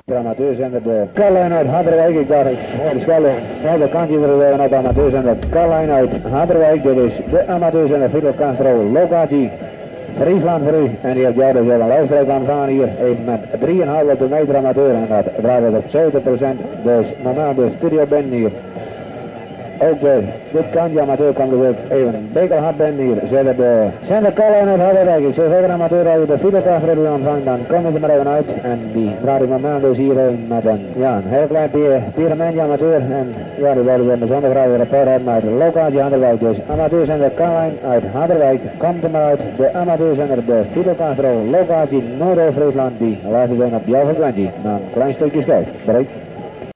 Amateurzender de Carlijn uit Harderwijk. Ik dacht, ik hoor de schellen. Ja, de kantje er weer naar de amateurzender Carlijn uit Harderwijk. Dit is de amateuzender Fidel Castro locatie Friesland voor u. En die heeft jou dus wel een luisterrijk aanvangen hier. Even met 3,5 op de meter amateur. En dat draait het op 70%. Dus normaal de studio band hier. Ook dit kantje amateur kan dus ook even bekelhard ben hier. Zet de zender Carlijn uit Harderwijk. Ik zeg verder amateur uit de Fidel Castro aanvangen. Dan komen ze maar even uit. En die draait ik normaal dus hier met een heel klein pyramidje amateur. En ja, die wilden we bijzonder graag weer rapport hebben uit de locatie Harderwijk. Dus amateurzender Carlijn uit Harderwijk. Komt er maar uit. De amateurzender de Fidel Castro locatie Noordoost-Friesland. Die laat ik dan op jouw frequentie. Na een klein stukje schuif. Bereikt.